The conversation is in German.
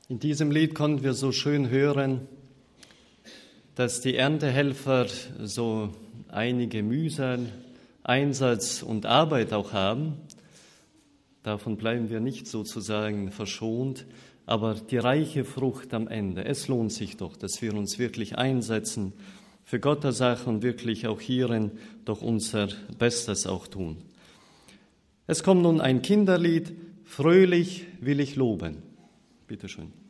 In diesem Lied konnten wir so schön hören, dass die Erntehelfer so einige Mühsal, Einsatz und Arbeit auch haben. Davon bleiben wir nicht sozusagen verschont, aber die reiche Frucht am Ende, es lohnt sich doch, dass wir uns wirklich einsetzen für Gottes Sache und wirklich auch hierin doch unser Bestes auch tun. Es kommt nun ein Kinderlied, Fröhlich will ich loben. Bitte schön.